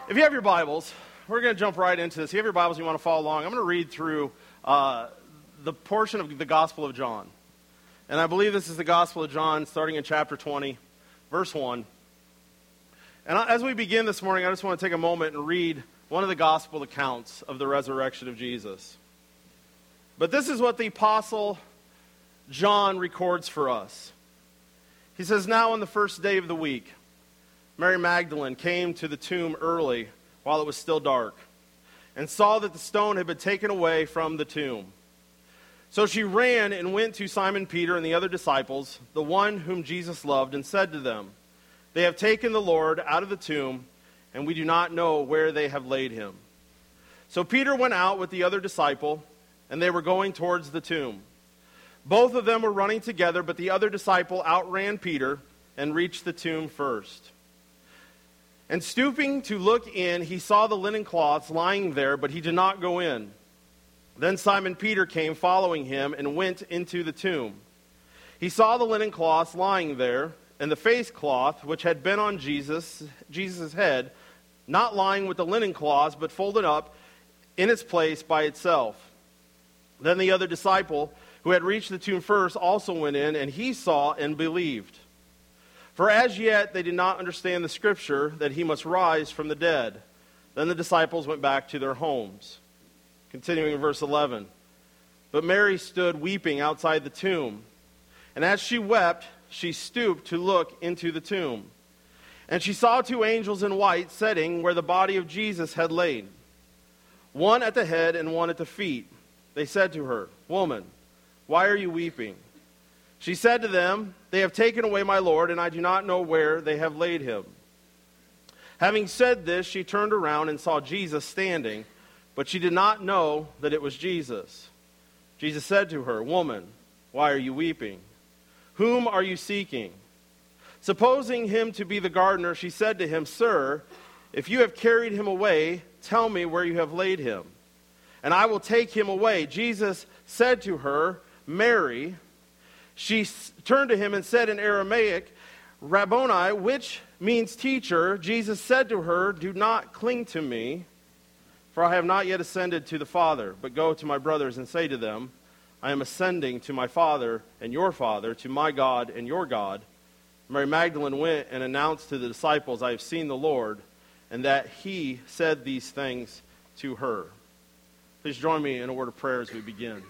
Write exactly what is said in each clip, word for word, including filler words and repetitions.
If you have your Bibles, we're going to jump right into this. If you have your Bibles, you want to follow along. I'm going to read through uh, the portion of the Gospel of John. And I believe this is the Gospel of John, starting in chapter twenty, verse one. And as we begin this morning, I just want to take a moment and read one of the Gospel accounts of the resurrection of Jesus. But this is what the Apostle John records for us. He says, "Now on the first day of the week, Mary Magdalene came to the tomb early while it was still dark and saw that the stone had been taken away from the tomb. So she ran and went to Simon Peter and the other disciples, the one whom Jesus loved, and said to them, 'They have taken the Lord out of the tomb, and we do not know where they have laid him.' So Peter went out with the other disciple, and they were going towards the tomb. Both of them were running together, but the other disciple outran Peter and reached the tomb first. And stooping to look in, he saw the linen cloths lying there, but he did not go in. Then Simon Peter came following him and went into the tomb. He saw the linen cloths lying there, and the face cloth which had been on Jesus, Jesus' head, not lying with the linen cloths, but folded up in its place by itself. Then the other disciple, who had reached the tomb first, also went in, and he saw and believed. For as yet they did not understand the scripture that he must rise from the dead. Then the disciples went back to their homes." Continuing in verse eleven. "But Mary stood weeping outside the tomb. And as she wept, she stooped to look into the tomb. And she saw two angels in white sitting where the body of Jesus had lain, one at the head and one at the feet. They said to her, 'Woman, why are you weeping?' She said to them, 'They have taken away my Lord, and I do not know where they have laid him.' Having said this, she turned around and saw Jesus standing, but she did not know that it was Jesus. Jesus said to her, 'Woman, why are you weeping? Whom are you seeking?' Supposing him to be the gardener, she said to him, 'Sir, if you have carried him away, tell me where you have laid him, and I will take him away.' Jesus said to her, 'Mary.' She turned to him and said in Aramaic, 'Rabboni,' which means teacher. Jesus said to her, 'Do not cling to me, for I have not yet ascended to the Father, but go to my brothers and say to them, I am ascending to my Father and your Father, to my God and your God.' Mary Magdalene went and announced to the disciples, 'I have seen the Lord,' and that he said these things to her." Please join me in a word of prayer as we begin.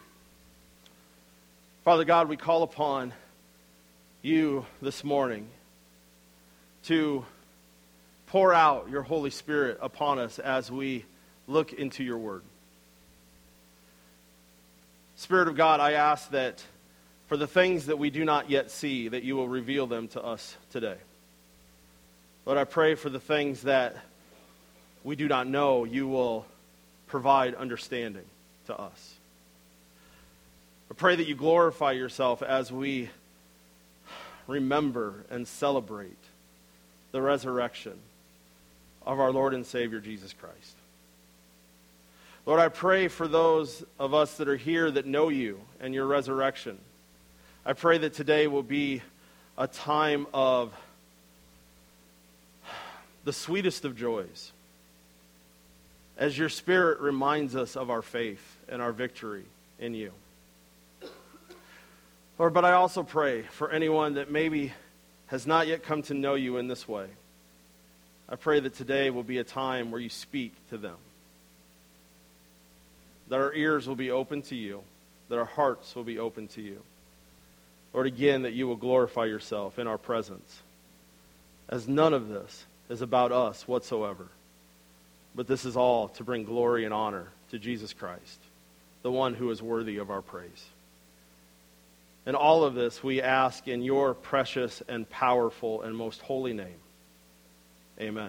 Father God, we call upon you this morning to pour out your Holy Spirit upon us as we look into your word. Spirit of God, I ask that for the things that we do not yet see, that you will reveal them to us today. Lord, I pray for the things that we do not know, you will provide understanding to us. I pray that you glorify yourself as we remember and celebrate the resurrection of our Lord and Savior, Jesus Christ. Lord, I pray for those of us that are here that know you and your resurrection. I pray that today will be a time of the sweetest of joys, as your Spirit reminds us of our faith and our victory in you. Lord, but I also pray for anyone that maybe has not yet come to know you in this way. I pray that today will be a time where you speak to them, that our ears will be open to you, that our hearts will be open to you. Lord, again, that you will glorify yourself in our presence, as none of this is about us whatsoever, but this is all to bring glory and honor to Jesus Christ, the one who is worthy of our praise. And all of this we ask in your precious and powerful and most holy name. Amen.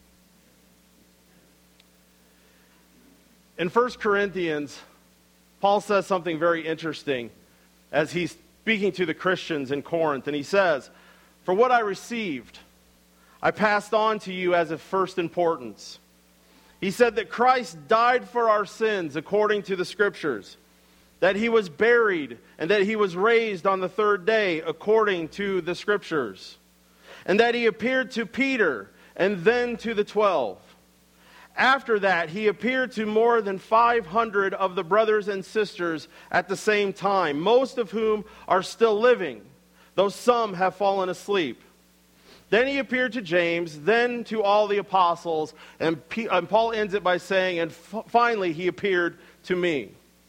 In First Corinthians, Paul says something very interesting as he's speaking to the Christians in Corinth. And he says, "For what I received, I passed on to you as of first importance." He said that Christ died for our sins according to the Scriptures, that he was buried, and that he was raised on the third day according to the Scriptures, and that he appeared to Peter and then to the twelve. After that, he appeared to more than five hundred of the brothers and sisters at the same time, most of whom are still living, though some have fallen asleep. Then he appeared to James, then to all the apostles, and, P- and Paul ends it by saying, and f- finally he appeared to me.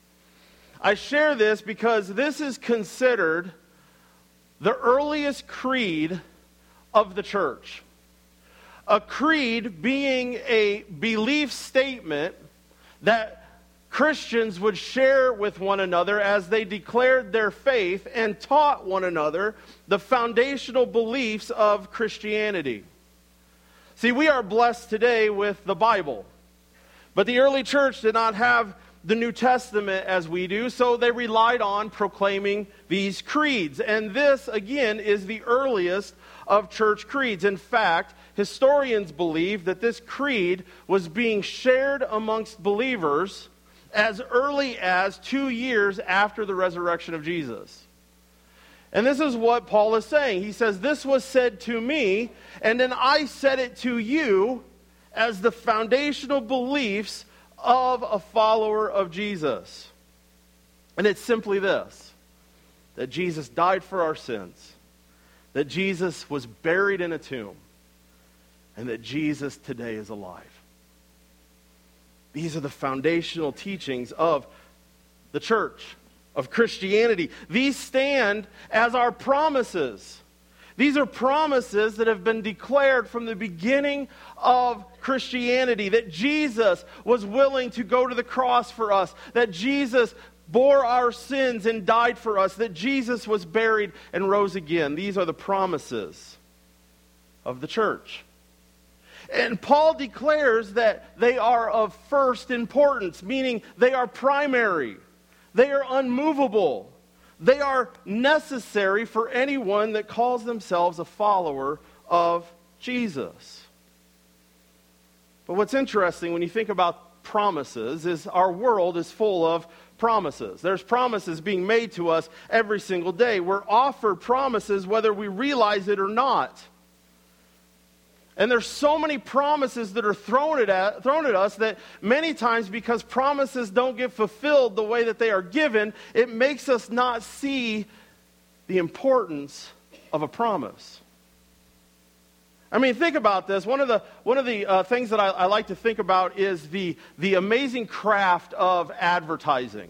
I share this because this is considered the earliest creed of the church. A creed being a belief statement that Christians would share with one another as they declared their faith and taught one another the foundational beliefs of Christianity. See, we are blessed today with the Bible, but the early church did not have the New Testament as we do, so they relied on proclaiming these creeds. And this, again, is the earliest of church creeds. In fact, historians believe that this creed was being shared amongst believers as early as two years after the resurrection of Jesus. And this is what Paul is saying. He says, this was said to me, and then I said it to you as the foundational beliefs of a follower of Jesus. And it's simply this, that Jesus died for our sins, that Jesus was buried in a tomb, and that Jesus today is alive. These are the foundational teachings of the church, of Christianity. These stand as our promises. These are promises that have been declared from the beginning of Christianity, that Jesus was willing to go to the cross for us, that Jesus bore our sins and died for us, that Jesus was buried and rose again. These are the promises of the church. And Paul declares that they are of first importance, meaning they are primary, they are unmovable, they are necessary for anyone that calls themselves a follower of Jesus. But what's interesting when you think about promises is our world is full of promises. There's promises being made to us every single day. We're offered promises whether we realize it or not. And there's so many promises that are thrown at, thrown at us that many times, because promises don't get fulfilled the way that they are given, it makes us not see the importance of a promise. I mean, think about this. One of the one of the uh, things that I, I like to think about is the, the amazing craft of advertising.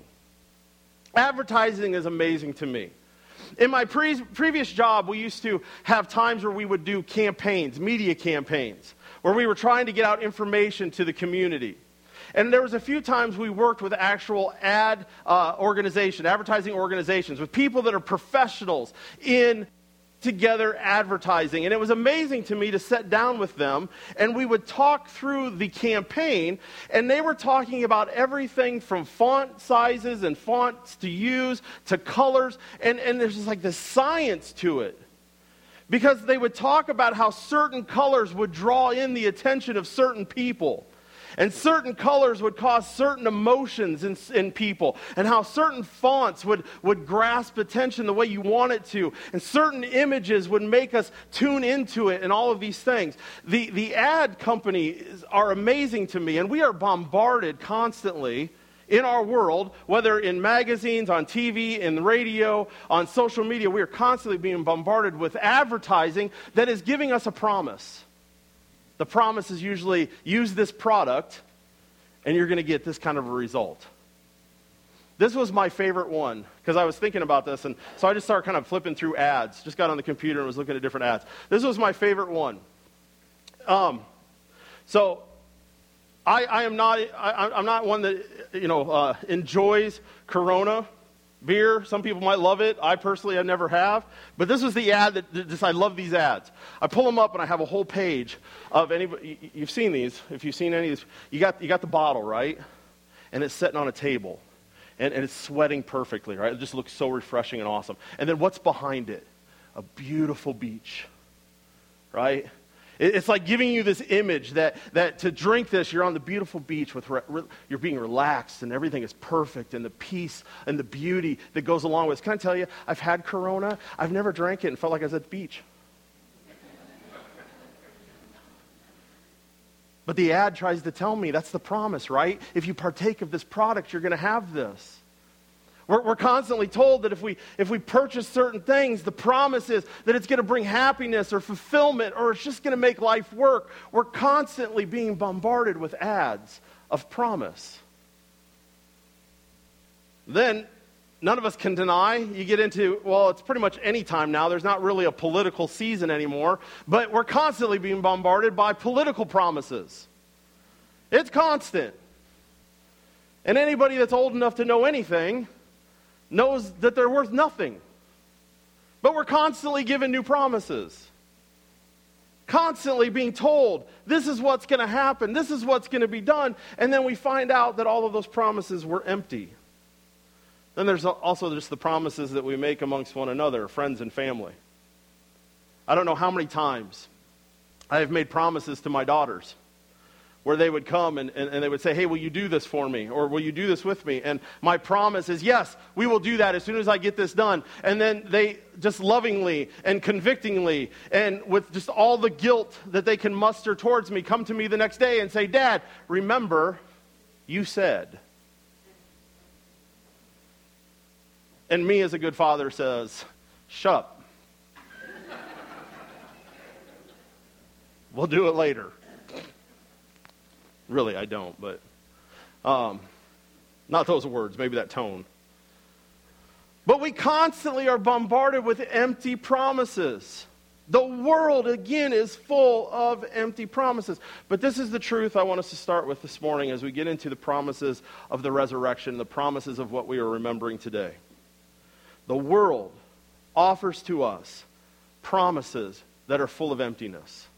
Advertising is amazing to me. In my pre- previous job, we used to have times where we would do campaigns, media campaigns, where we were trying to get out information to the community. And there was a few times we worked with actual ad uh, organization, advertising organizations, with people that are professionals in together advertising. And it was amazing to me to sit down with them, and we would talk through the campaign, and they were talking about everything from font sizes and fonts to use to colors, and, and there's just like this science to it. Because they would talk about how certain colors would draw in the attention of certain people. And certain colors would cause certain emotions in, in people. And how certain fonts would, would grasp attention the way you want it to. And certain images would make us tune into it and all of these things. The, the ad companies are amazing to me. And we are bombarded constantly in our world, whether in magazines, on T V, in radio, on social media. We are constantly being bombarded with advertising that is giving us a promise. The promise is usually, use this product, and you're going to get this kind of a result. This was my favorite one, because I was thinking about this, and so I just started kind of flipping through ads. Just got on the computer and was looking at different ads. This was my favorite one. Um, so, I, I am not, I, I'm not one that, you know, uh, enjoys Corona beer. Some people might love it. I personally, I never have. But this was the ad that, that just, I love these ads. I pull them up and I have a whole page of anybody. You've seen these. If you've seen any of these, you got, you got the bottle, right? And it's sitting on a table. And, and it's sweating perfectly, right? It just looks so refreshing and awesome. And then what's behind it? A beautiful beach, right? It's like giving you this image that, that to drink this, you're on the beautiful beach, with re, re, you're being relaxed, and everything is perfect, and the peace and the beauty that goes along with it. Can I tell you, I've had Corona. I've never drank it and felt like I was at the beach. But the ad tries to tell me that's the promise, right? If you partake of this product, you're going to have this. We're, we're constantly told that if we if we purchase certain things, the promise is that it's going to bring happiness or fulfillment, or it's just going to make life work. We're constantly being bombarded with ads of promise. Then, none of us can deny, you get into, well, it's pretty much any time now. There's not really a political season anymore, but we're constantly being bombarded by political promises. It's constant. And anybody that's old enough to know anything knows that they're worth nothing. But we're constantly given new promises. Constantly being told, this is what's going to happen, this is what's going to be done, and then we find out that all of those promises were empty. Then there's also just the promises that we make amongst one another, friends and family. I don't know how many times I have made promises to my daughters where they would come and, and, and they would say, hey, will you do this for me? Or will you do this with me? And my promise is, yes, we will do that as soon as I get this done. And then they just lovingly and convictingly and with just all the guilt that they can muster towards me come to me the next day and say, Dad, remember, you said. And me as a good father says, shut up. We'll do it later. Really, I don't, but um, not those words, maybe that tone. But we constantly are bombarded with empty promises. The world, again, is full of empty promises. But this is the truth I want us to start with this morning as we get into the promises of the resurrection, the promises of what we are remembering today. The world offers to us promises that are full of emptiness.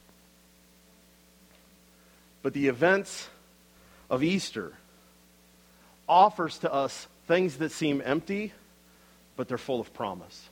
But the events of Easter offers to us things that seem empty, but they're full of promise.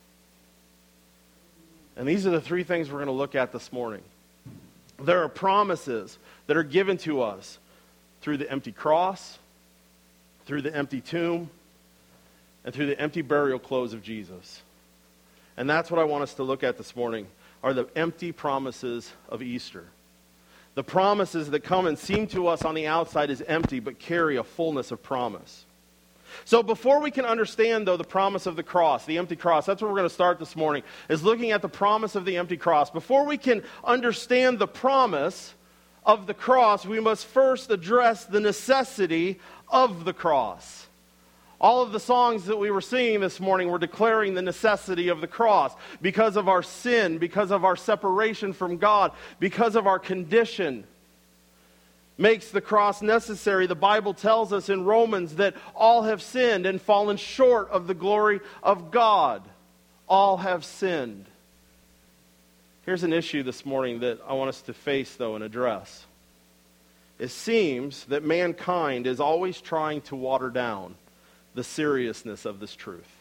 And these are the three things we're going to look at this morning. There are promises that are given to us through the empty cross, through the empty tomb, and through the empty burial clothes of Jesus. And that's what I want us to look at this morning, are the empty promises of Easter. The promises that come and seem to us on the outside as empty, but carry a fullness of promise. So before we can understand, though, the promise of the cross, the empty cross, that's where we're going to start this morning, is looking at the promise of the empty cross. Before we can understand the promise of the cross, we must first address the necessity of the cross. All of the songs that we were singing this morning were declaring the necessity of the cross because of our sin, because of our separation from God, because of our condition. Makes the cross necessary. The Bible tells us in Romans that all have sinned and fallen short of the glory of God. All have sinned. Here's an issue this morning that I want us to face, though, and address. It seems that mankind is always trying to water down the seriousness of this truth.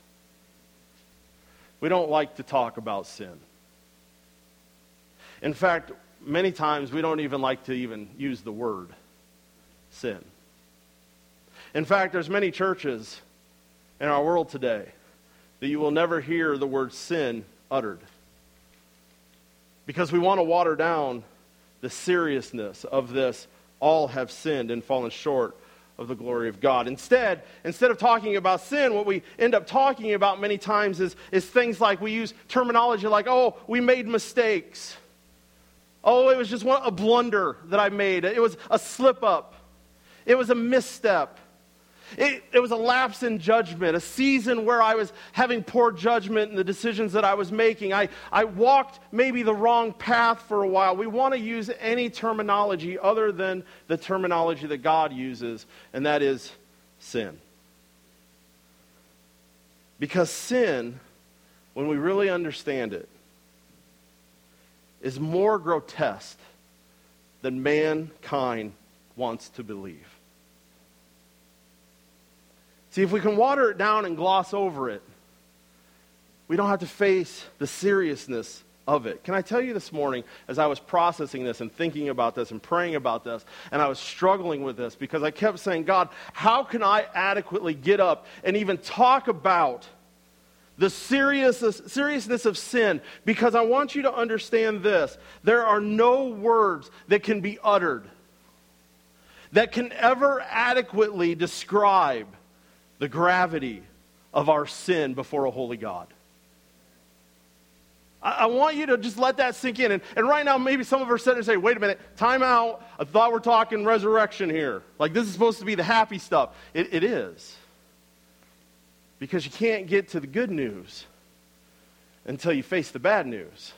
We don't like to talk about sin. In fact, many times we don't even like to even use the word sin. In fact, there's many churches in our world today that you will never hear the word sin uttered. Because we want to water down the seriousness of this, all have sinned and fallen short of the glory of God. Instead, instead of talking about sin, what we end up talking about many times is, is things like, we use terminology like, oh, we made mistakes. Oh, it was just one, a blunder that I made. It was a slip up. It was a misstep. It, it was a lapse in judgment, a season where I was having poor judgment in the decisions that I was making. I, I walked maybe the wrong path for a while. We want to use any terminology other than the terminology that God uses, and that is sin. Because sin, when we really understand it, is more grotesque than mankind wants to believe. See, if we can water it down and gloss over it, we don't have to face the seriousness of it. Can I tell you this morning, as I was processing this and thinking about this and praying about this, and I was struggling with this because I kept saying, God, how can I adequately get up and even talk about the seriousness, seriousness of sin? Because I want you to understand this. There are no words that can be uttered that can ever adequately describe the gravity of our sin before a holy God. I, I want you to just let that sink in. And, and right now, maybe some of us sit and say, wait a minute, time out. I thought we're talking resurrection here. Like this is supposed to be the happy stuff. It, it is. Because you can't get to the good news until you face the bad news.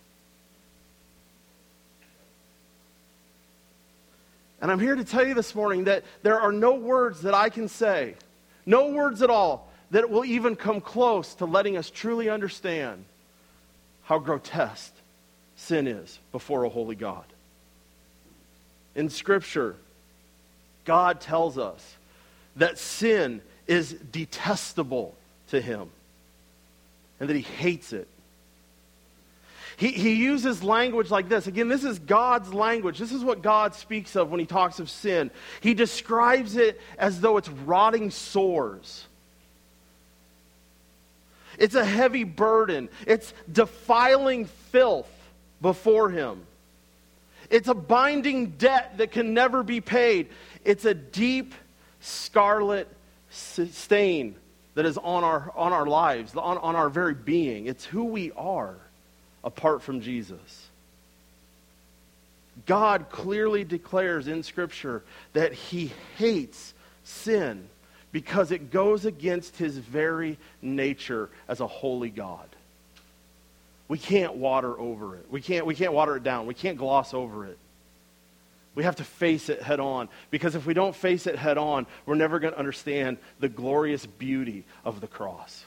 And I'm here to tell you this morning that there are no words that I can say, no words at all, that will even come close to letting us truly understand how grotesque sin is before a holy God. In Scripture, God tells us that sin is detestable to Him and that He hates it. He, he uses language like this. Again, this is God's language. This is what God speaks of when He talks of sin. He describes it as though it's rotting sores. It's a heavy burden. It's defiling filth before Him. It's a binding debt that can never be paid. It's a deep scarlet stain that is on our, on our lives, on, on our very being. It's who we are apart from Jesus. God clearly declares in Scripture that He hates sin because it goes against His very nature as a holy God. We can't water over it. We can't, we can't water it down. We can't gloss over it. We have to face it head on, because if we don't face it head on, we're never going to understand the glorious beauty of the cross.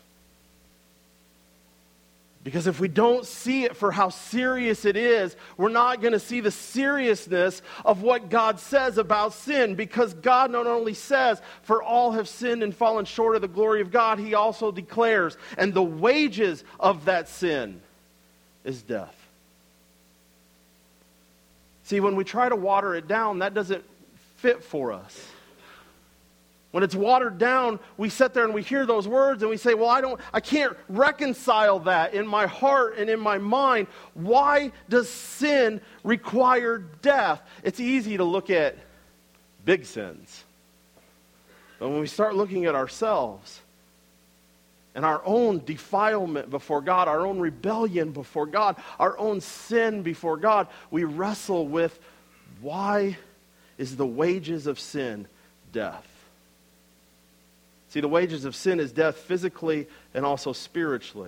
Because if we don't see it for how serious it is, we're not going to see the seriousness of what God says about sin. Because God not only says, for all have sinned and fallen short of the glory of God, He also declares, and the wages of that sin is death. See, when we try to water it down, that doesn't fit for us. When it's watered down, we sit there and we hear those words and we say, well, I don't, I can't reconcile that in my heart and in my mind. Why does sin require death? It's easy to look at big sins. But when we start looking at ourselves and our own defilement before God, our own rebellion before God, our own sin before God, we wrestle with, why is the wages of sin death? See, the wages of sin is death physically and also spiritually.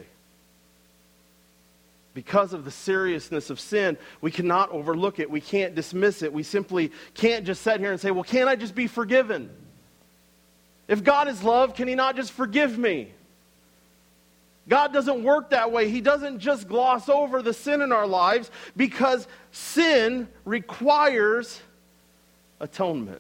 Because of the seriousness of sin, we cannot overlook it. We can't dismiss it. We simply can't just sit here and say, well, can't I just be forgiven? If God is love, can He not just forgive me? God doesn't work that way. He doesn't just gloss over the sin in our lives, because sin requires atonement.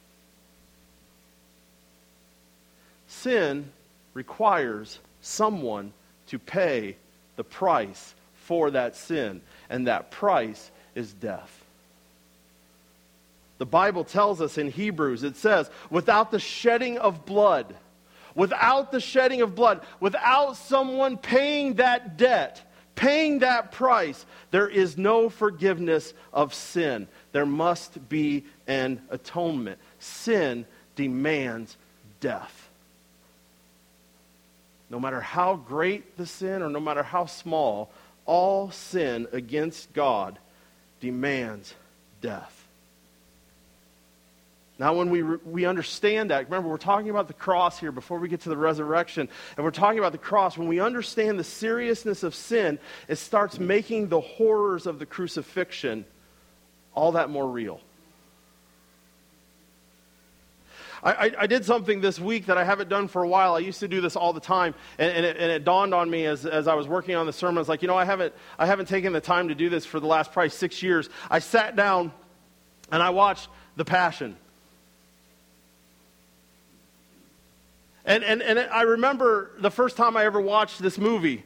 Sin requires someone to pay the price for that sin, and that price is death. The Bible tells us in Hebrews, it says, without the shedding of blood, without the shedding of blood, without someone paying that debt, paying that price, there is no forgiveness of sin. There must be an atonement. Sin demands death. No matter how great the sin or no matter how small, all sin against God demands death. Now, when we, we understand that, remember, we're talking about the cross here before we get to the resurrection, and we're talking about the cross. When we understand the seriousness of sin, it starts making the horrors of the crucifixion all that more real. I, I, I did something this week that I haven't done for a while. I used to do this all the time, and, and, it, and it dawned on me as, as I was working on the sermon. I was like, you know, I haven't, I haven't taken the time to do this for the last probably six years. I sat down and I watched The Passion. And, and, and I remember the first time I ever watched this movie.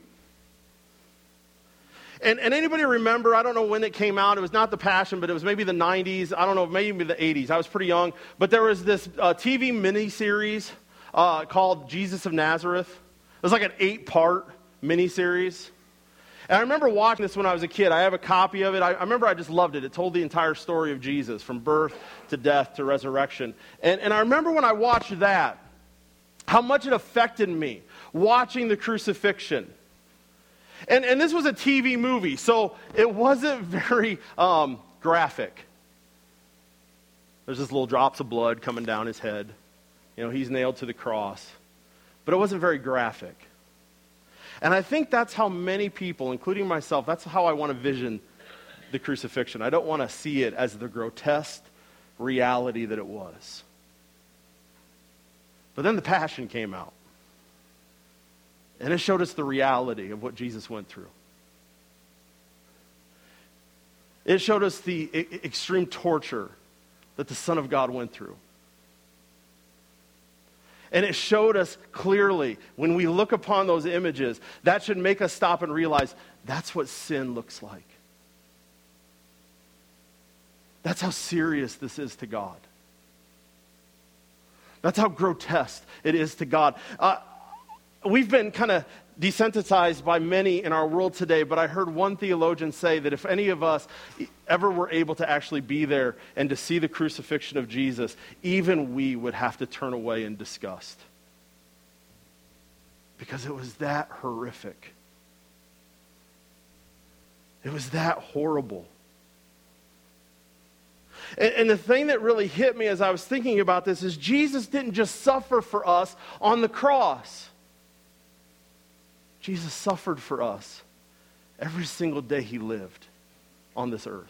And, and anybody remember, I don't know when it came out, it was not The Passion, but it was maybe the nineties, I don't know, maybe the eighties, I was pretty young, but there was this uh, T V miniseries uh, called Jesus of Nazareth. It was like an eight-part miniseries. And I remember watching this when I was a kid. I have a copy of it. I, I remember I just loved it. It told the entire story of Jesus, from birth to death to resurrection. And, and I remember when I watched that, how much it affected me, watching the crucifixion. And, and this was a T V movie, so it wasn't very um, graphic. There's just little drops of blood coming down his head. You know, he's nailed to the cross. But it wasn't very graphic. And I think that's how many people, including myself, that's how I want to vision the crucifixion. I don't want to see it as the grotesque reality that it was. But then the Passion came out. And it showed us the reality of what Jesus went through. It showed us the I- extreme torture that the Son of God went through. And it showed us clearly, when we look upon those images, that should make us stop and realize that's what sin looks like. That's how serious this is to God. That's how grotesque it is to God. Uh, we've been kind of desensitized by many in our world today, but I heard one theologian say that if any of us ever were able to actually be there and to see the crucifixion of Jesus, even we would have to turn away in disgust. Because it was that horrific. It was that horrible. And, and the thing that really hit me as I was thinking about this is Jesus didn't just suffer for us on the cross. Jesus suffered for us every single day he lived on this earth.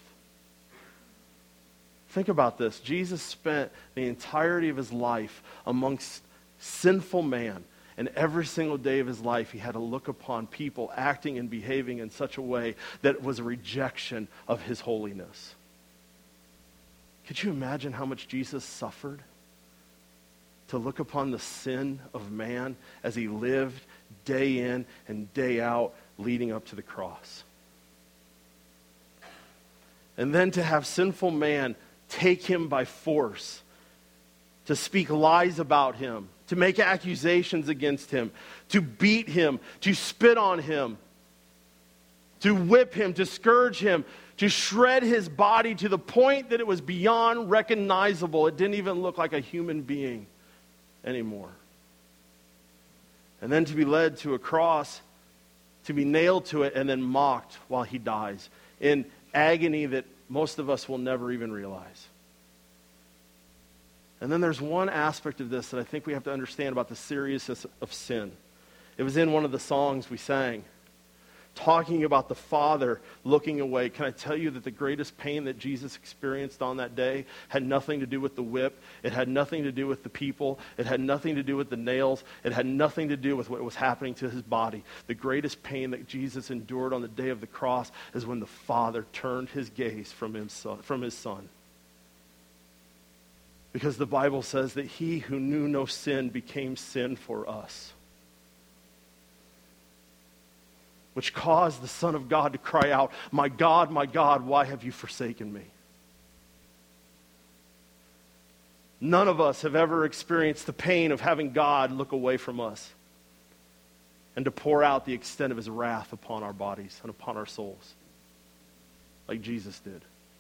Think about this. Jesus spent the entirety of his life amongst sinful man. And every single day of his life, he had to look upon people acting and behaving in such a way that was a rejection of his holiness. Could you imagine how much Jesus suffered to look upon the sin of man as he lived day in and day out leading up to the cross? And then to have sinful man take him by force, to speak lies about him, to make accusations against him, to beat him, to spit on him, to whip him, to scourge him, to shred his body to the point that it was beyond recognizable. It didn't even look like a human being anymore. And then to be led to a cross, to be nailed to it, and then mocked while he dies in agony that most of us will never even realize. And then there's one aspect of this that I think we have to understand about the seriousness of sin. It was in one of the songs we sang, talking about the Father looking away. Can I tell you that the greatest pain that Jesus experienced on that day had nothing to do with the whip. It had nothing to do with the people. It had nothing to do with the nails. It had nothing to do with what was happening to his body. The greatest pain that Jesus endured on the day of the cross is when the Father turned his gaze from his son. From his son. Because the Bible says that he who knew no sin became sin for us, which caused the Son of God to cry out, "My God, my God, why have you forsaken me?" None of us have ever experienced the pain of having God look away from us and to pour out the extent of his wrath upon our bodies and upon our souls, like Jesus did.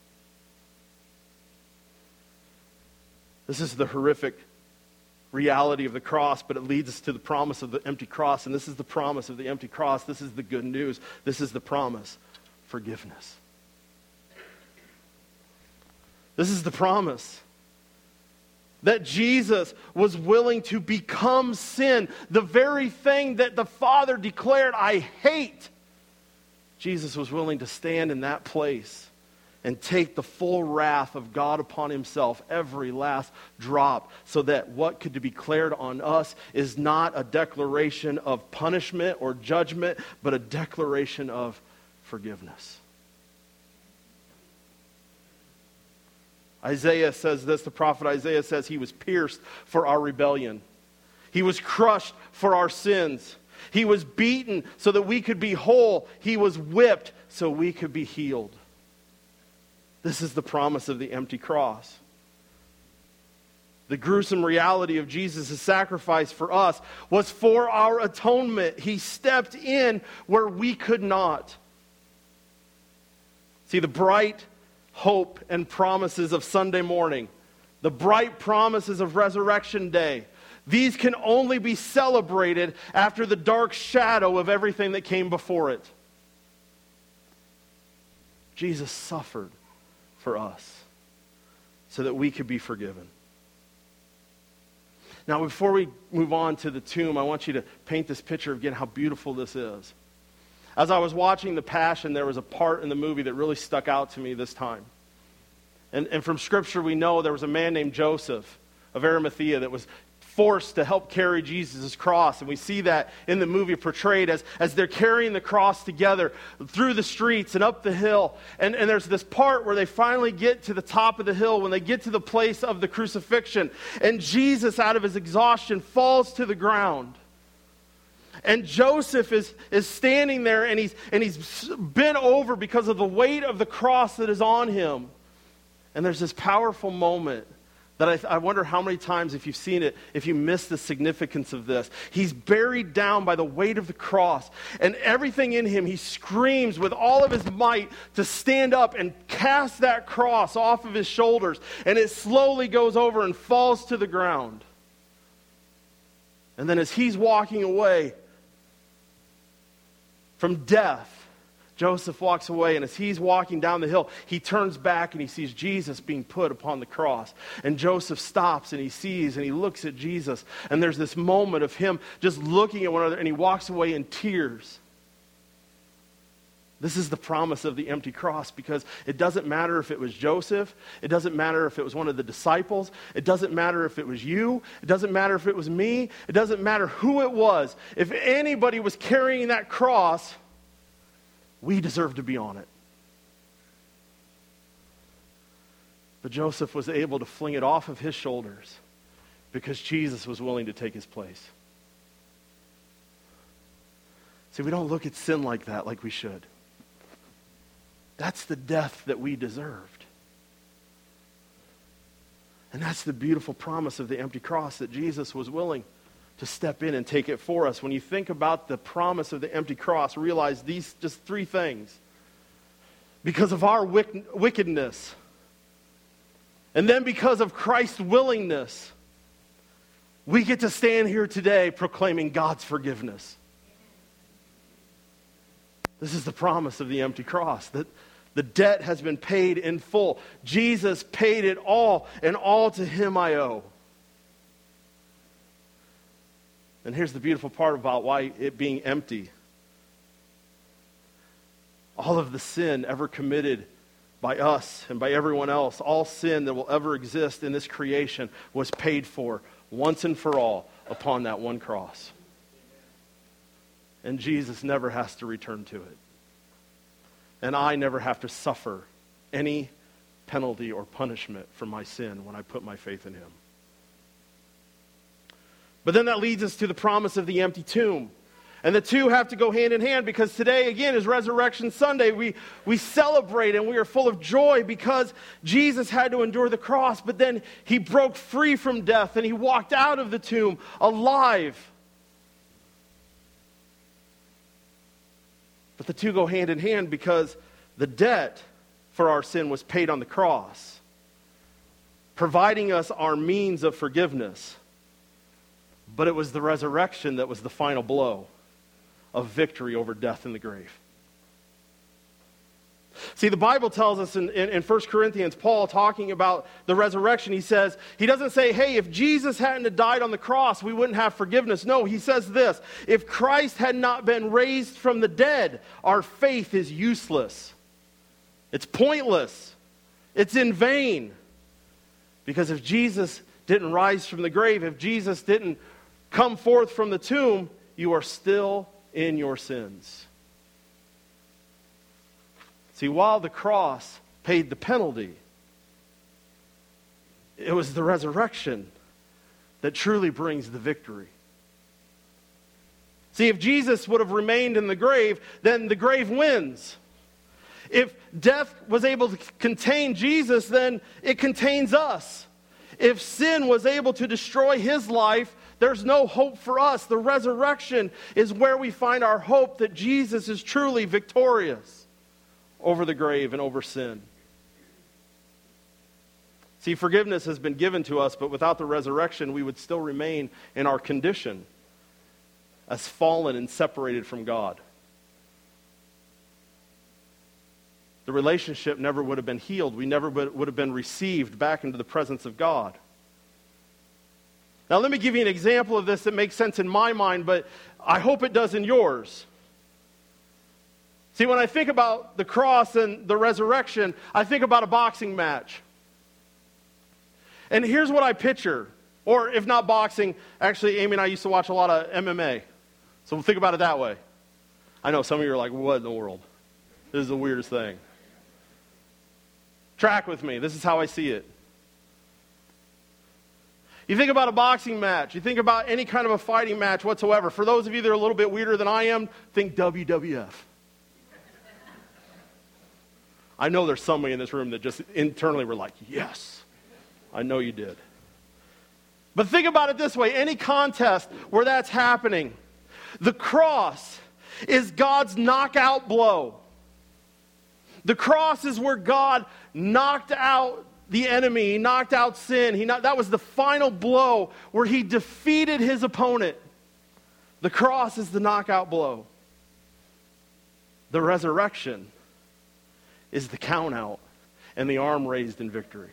This is the horrific reality of the cross, but it leads us to the promise of the empty cross. And this is the promise of the empty cross. This is the good news. This is the promise. Forgiveness. This is the promise that Jesus was willing to become sin, the very thing that the Father declared, "I hate." Jesus was willing to stand in that place and take the full wrath of God upon himself, every last drop, so that what could be declared on us is not a declaration of punishment or judgment, but a declaration of forgiveness. Isaiah says this, the prophet Isaiah says, he was pierced for our rebellion. He was crushed for our sins. He was beaten so that we could be whole. He was whipped so we could be healed. This is the promise of the empty cross. The gruesome reality of Jesus' sacrifice for us was for our atonement. He stepped in where we could not. See, the bright hope and promises of Sunday morning, the bright promises of Resurrection Day, these can only be celebrated after the dark shadow of everything that came before it. Jesus suffered for us so that we could be forgiven. Now, before we move on to the tomb, I want you to paint this picture again, how beautiful this is. As I was watching The Passion, there was a part in the movie that really stuck out to me this time. And, and from Scripture, we know there was a man named Joseph of Arimathea that was forced to help carry Jesus' cross. And we see that in the movie portrayed as, as they're carrying the cross together through the streets and up the hill. And, and there's this part where they finally get to the top of the hill, when they get to the place of the crucifixion. And Jesus, out of his exhaustion, falls to the ground. And Joseph is, is standing there, and he's, and he's bent over because of the weight of the cross that is on him. And there's this powerful moment that I, I wonder how many times, if you've seen it, if you miss the significance of this. He's buried down by the weight of the cross, and everything in him, he screams with all of his might to stand up and cast that cross off of his shoulders, and it slowly goes over and falls to the ground. And then as he's walking away from death, Joseph walks away, and as he's walking down the hill, he turns back and he sees Jesus being put upon the cross. And Joseph stops and he sees and he looks at Jesus, and there's this moment of him just looking at one another, and he walks away in tears. This is the promise of the empty cross, because it doesn't matter if it was Joseph, it doesn't matter if it was one of the disciples, it doesn't matter if it was you, it doesn't matter if it was me, it doesn't matter who it was. If anybody was carrying that cross, we deserve to be on it. But Joseph was able to fling it off of his shoulders because Jesus was willing to take his place. See, we don't look at sin like that like we should. That's the death that we deserved. And that's the beautiful promise of the empty cross, that Jesus was willing to step in and take it for us. When you think about the promise of the empty cross, realize these just three things. Because of our wick- wickedness, and then because of Christ's willingness, we get to stand here today proclaiming God's forgiveness. This is the promise of the empty cross, that the debt has been paid in full. Jesus paid it all, and all to him I owe. And here's the beautiful part about why it being empty. All of the sin ever committed by us and by everyone else, all sin that will ever exist in this creation, was paid for once and for all upon that one cross. And Jesus never has to return to it. And I never have to suffer any penalty or punishment for my sin when I put my faith in him. But then that leads us to the promise of the empty tomb. And the two have to go hand in hand, because today, again, is Resurrection Sunday. We, we celebrate and we are full of joy because Jesus had to endure the cross, but then he broke free from death and he walked out of the tomb alive. But the two go hand in hand because the debt for our sin was paid on the cross, providing us our means of forgiveness. But it was the resurrection that was the final blow of victory over death in the grave. See, the Bible tells us in, in, in First Corinthians, Paul talking about the resurrection, he says, he doesn't say, hey, if Jesus hadn't have died on the cross, we wouldn't have forgiveness. No, he says this: if Christ had not been raised from the dead, our faith is useless. It's pointless. It's in vain. Because if Jesus didn't rise from the grave, if Jesus didn't come forth from the tomb, you are still in your sins. See, while the cross paid the penalty, it was the resurrection that truly brings the victory. See, if Jesus would have remained in the grave, then the grave wins. If death was able to contain Jesus, then it contains us. If sin was able to destroy his life, there's no hope for us. The resurrection is where we find our hope that Jesus is truly victorious over the grave and over sin. See, forgiveness has been given to us, but without the resurrection, we would still remain in our condition as fallen and separated from God. The relationship never would have been healed. We never would have been received back into the presence of God. Now, let me give you an example of this that makes sense in my mind, but I hope it does in yours. See, when I think about the cross and the resurrection, I think about a boxing match. And here's what I picture. Or if not boxing, actually, Amy and I used to watch a lot of M M A. So think about it that way. I know some of you are like, what in the world? This is the weirdest thing. Track with me. This is how I see it. You think about a boxing match. You think about any kind of a fighting match whatsoever. For those of you that are a little bit weirder than I am, think W W F. I know there's somebody in this room that just internally were like, yes. I know you did. But think about it this way. Any contest where that's happening, the cross is God's knockout blow. The cross is where God knocked out the enemy. He knocked out sin. He not, that was the final blow where he defeated his opponent. The cross is the knockout blow. The resurrection is the count out and the arm raised in victory.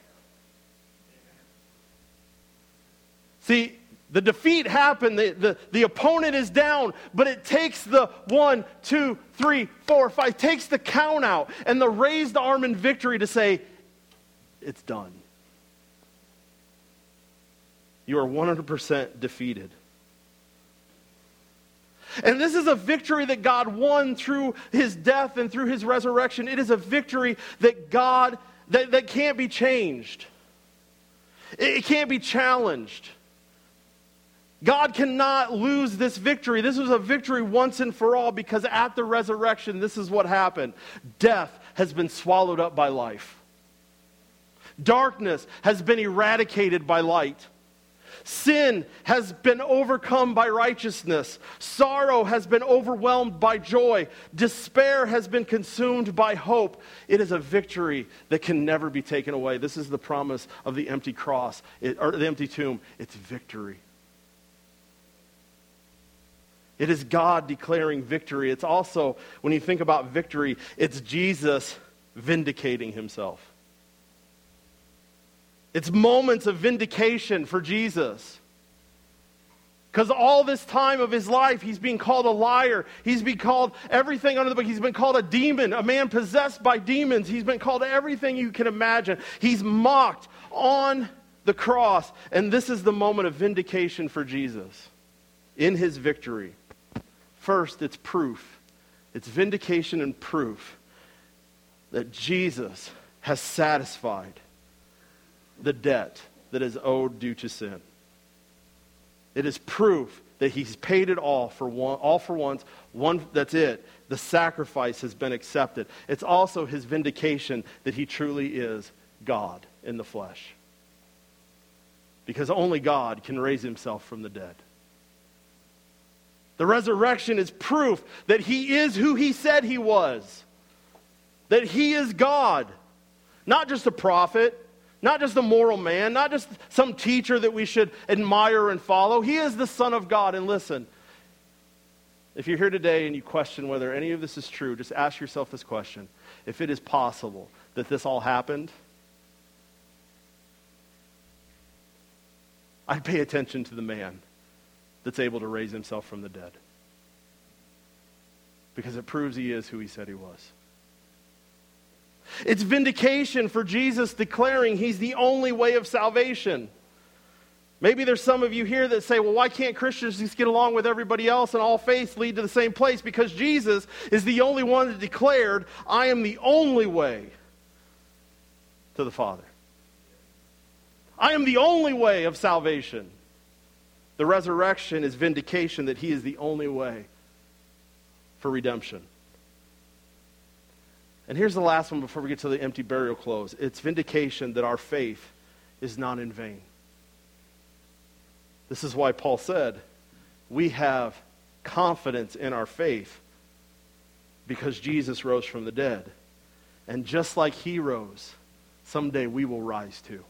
See, the defeat happened, the, the, the opponent is down, but it takes the one, two, three, four, five, it takes the count out and the raised arm in victory to say, it's done. You are one hundred percent defeated. And this is a victory that God won through his death and through his resurrection. It is a victory that God, that, that can't be changed. It, it can't be challenged. God cannot lose this victory. This was a victory once and for all because at the resurrection, this is what happened. Death has been swallowed up by life. Darkness has been eradicated by light. Sin has been overcome by righteousness. Sorrow has been overwhelmed by joy. Despair has been consumed by hope. It is a victory that can never be taken away. This is the promise of the empty cross, it, or the empty tomb. It's victory. It is God declaring victory. It's also, when you think about victory, it's Jesus vindicating himself. It's moments of vindication for Jesus. Because all this time of his life, he's being called a liar. He's been called everything under the book. He's been called a demon, a man possessed by demons. He's been called everything you can imagine. He's mocked on the cross. And this is the moment of vindication for Jesus in his victory. First, it's proof. It's vindication and proof that Jesus has satisfied the debt that is owed due to sin. It is proof that he's paid it all for one, all for once. One, that's it. The sacrifice has been accepted. It's also his vindication that he truly is God in the flesh. Because only God can raise himself from the dead. The resurrection is proof that he is who he said he was. That he is God. Not just a prophet. Not just a moral man. Not just some teacher that we should admire and follow. He is the Son of God. And listen, if you're here today and you question whether any of this is true, just ask yourself this question. If it is possible that this all happened, I'd pay attention to the man that's able to raise himself from the dead. Because it proves he is who he said he was. It's vindication for Jesus declaring he's the only way of salvation. Maybe there's some of you here that say, well, why can't Christians just get along with everybody else and all faiths lead to the same place? Because Jesus is the only one that declared, I am the only way to the Father. I am the only way of salvation. The resurrection is vindication that he is the only way for redemption. And here's the last one before we get to the empty burial clothes. It's vindication that our faith is not in vain. This is why Paul said, we have confidence in our faith because Jesus rose from the dead. And just like he rose, someday we will rise too.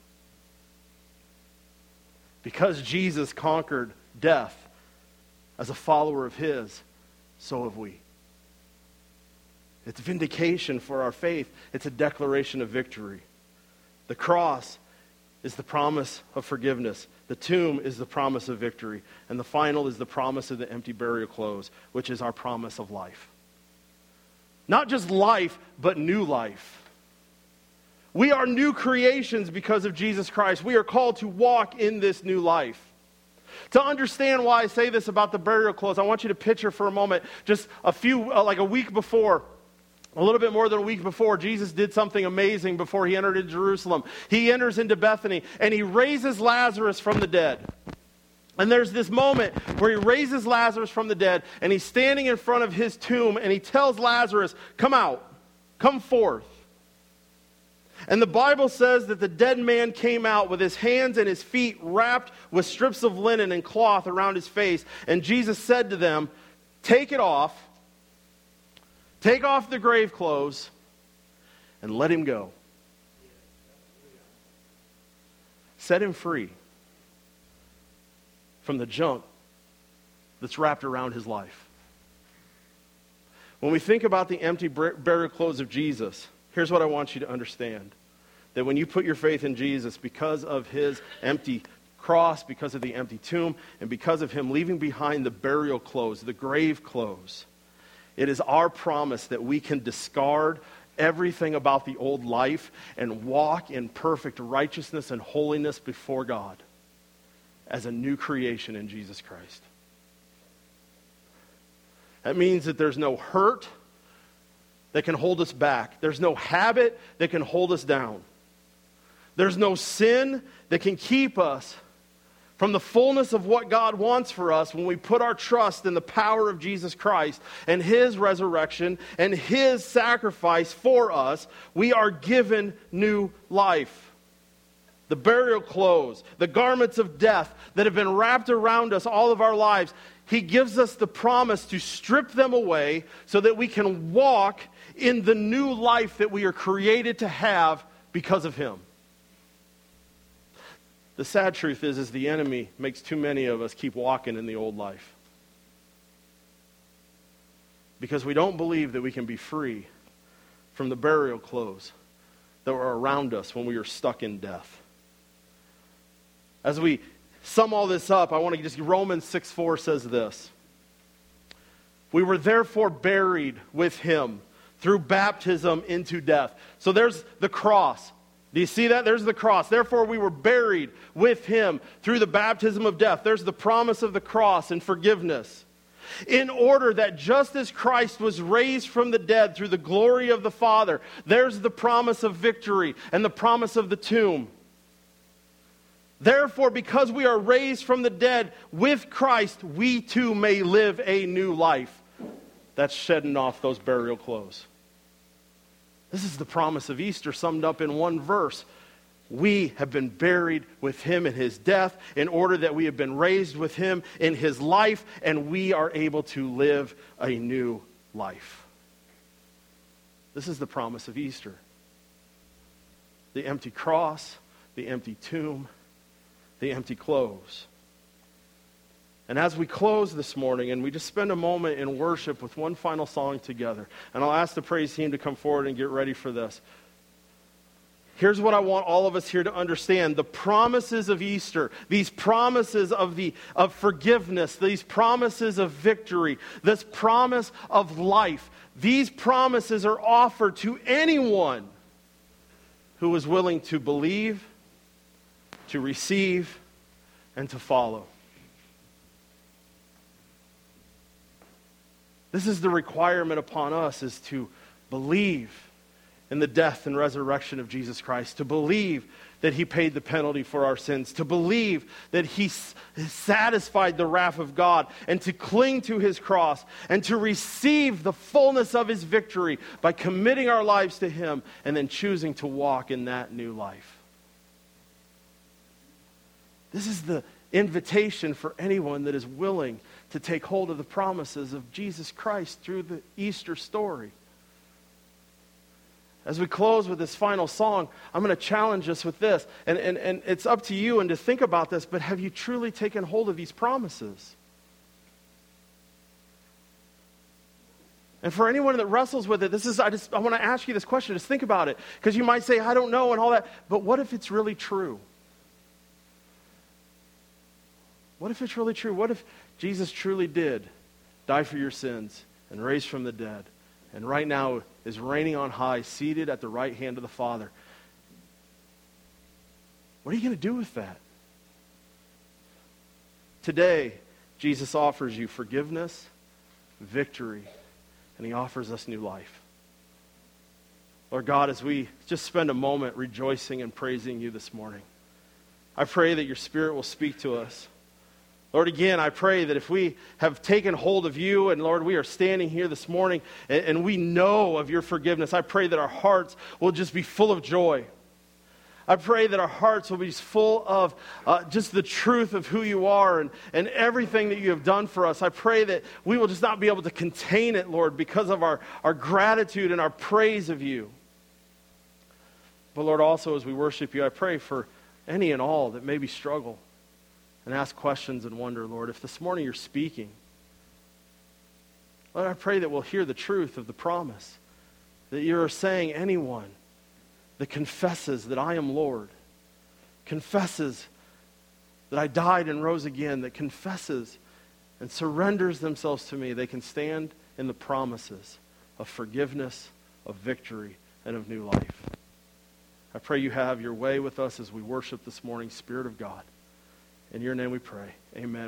Because Jesus conquered death as a follower of his, so have we. It's vindication for our faith. It's a declaration of victory. The cross is the promise of forgiveness. The tomb is the promise of victory. And the final is the promise of the empty burial clothes, which is our promise of life. Not just life, but new life. We are new creations because of Jesus Christ. We are called to walk in this new life. To understand why I say this about the burial clothes, I want you to picture for a moment, just a few, uh, like a week before, a little bit more than a week before, Jesus did something amazing before he entered into Jerusalem. He enters into Bethany and he raises Lazarus from the dead. And there's this moment where he raises Lazarus from the dead and he's standing in front of his tomb and he tells Lazarus, come out, come forth. And the Bible says that the dead man came out with his hands and his feet wrapped with strips of linen and cloth around his face. And Jesus said to them, take it off. Take off the grave clothes and let him go. Set him free from the junk that's wrapped around his life. When we think about the empty burial clothes of Jesus, here's what I want you to understand. That when you put your faith in Jesus, because of his empty cross, because of the empty tomb, and because of him leaving behind the burial clothes, the grave clothes, it is our promise that we can discard everything about the old life and walk in perfect righteousness and holiness before God as a new creation in Jesus Christ. That means that there's no hurt that can hold us back. There's no habit that can hold us down. There's no sin that can keep us from the fullness of what God wants for us when we put our trust in the power of Jesus Christ and his resurrection and his sacrifice for us. We are given new life. The burial clothes, the garments of death that have been wrapped around us all of our lives, he gives us the promise to strip them away so that we can walk in the new life that we are created to have because of him. The sad truth is, is the enemy makes too many of us keep walking in the old life. Because we don't believe that we can be free from the burial clothes that were around us when we were stuck in death. As we sum all this up, I want to just, Romans six four says this. We were therefore buried with him through baptism into death. So there's the cross. Do you see that? There's the cross. Therefore, we were buried with him through the baptism of death. There's the promise of the cross and forgiveness. In order that just as Christ was raised from the dead through the glory of the Father, there's the promise of victory and the promise of the tomb. Therefore, because we are raised from the dead with Christ, we too may live a new life. That's shedding off those burial clothes. This is the promise of Easter summed up in one verse. We have been buried with him in his death in order that we have been raised with him in his life, and we are able to live a new life. This is the promise of Easter. The empty cross, the empty tomb, the empty clothes. And as we close this morning, and we just spend a moment in worship with one final song together, and I'll ask the praise team to come forward and get ready for this. Here's what I want all of us here to understand. The promises of Easter, these promises of, the, of forgiveness, these promises of victory, this promise of life, these promises are offered to anyone who is willing to believe, to receive, and to follow. This is the requirement upon us, is to believe in the death and resurrection of Jesus Christ, to believe that he paid the penalty for our sins, to believe that he satisfied the wrath of God, and to cling to his cross, and to receive the fullness of his victory by committing our lives to him and then choosing to walk in that new life. This is the invitation for anyone that is willing to take hold of the promises of Jesus Christ through the Easter story. As we close with this final song, I'm going to challenge us with this. And, and, and it's up to you and to think about this, but have you truly taken hold of these promises? And for anyone that wrestles with it, this is I just I want to ask you this question. Just think about it. Because you might say, I don't know and all that. But what if it's really true? What if it's really true? What if Jesus truly did die for your sins and raise from the dead? And right now is reigning on high, seated at the right hand of the Father. What are you going to do with that? Today, Jesus offers you forgiveness, victory, and he offers us new life. Lord God, as we just spend a moment rejoicing and praising you this morning, I pray that your Spirit will speak to us. Lord, again, I pray that if we have taken hold of you, and Lord, we are standing here this morning, and, and we know of your forgiveness, I pray that our hearts will just be full of joy. I pray that our hearts will be full of uh, just the truth of who you are and, and everything that you have done for us. I pray that we will just not be able to contain it, Lord, because of our, our gratitude and our praise of you. But Lord, also as we worship you, I pray for any and all that maybe struggle and ask questions and wonder, Lord, if this morning you're speaking, Lord, I pray that we'll hear the truth of the promise, that you're saying anyone that confesses that I am Lord, confesses that I died and rose again, that confesses and surrenders themselves to me, they can stand in the promises of forgiveness, of victory, and of new life. I pray you have your way with us as we worship this morning, Spirit of God. In your name we pray. Amen.